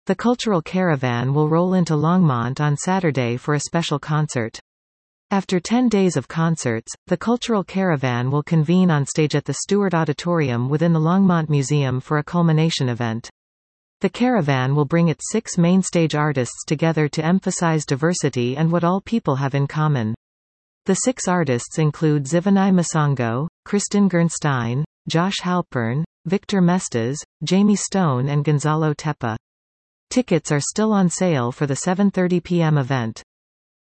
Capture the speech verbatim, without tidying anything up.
The Cultural Caravan will roll into Longmont on Saturday for a special concert. After ten days of concerts, the Cultural Caravan will convene on stage at the Stewart Auditorium within the Longmont Museum for a culmination event. The Caravan will bring its six main stage artists together to emphasize diversity and what all people have in common. The six artists include Zivanai Masongo, Kristen Gernstein, Josh Halpern, Victor Mestas, Jamie Stone and Gonzalo Tepa. Tickets are still on sale for the seven thirty p m event.